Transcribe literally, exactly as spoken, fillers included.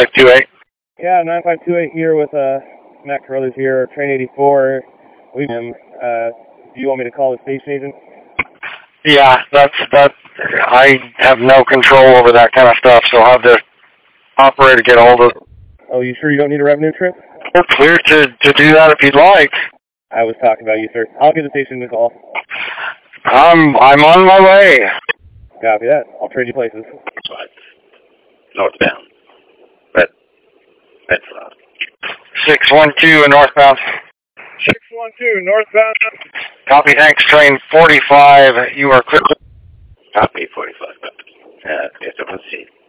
five two eight. Yeah, nine five two eight here with uh, Matt Carruthers here, Train eighty-four. We him. Uh, do you want me to call the station agent? Yeah, that's that. I have no control over that kind of stuff, so I'll have the operator get a hold of it. Oh, you sure you don't need a revenue trip? We're clear to, to do that if you'd like. I was talking about you, sir. I'll give the station a call. I'm I'm on my way. Copy that. I'll trade you places. Northbound. Red. Bedford. six one two northbound. six one two northbound. Copy, thanks. Train forty-five. You are clear. Copy forty-five. Uh, yes, I can see.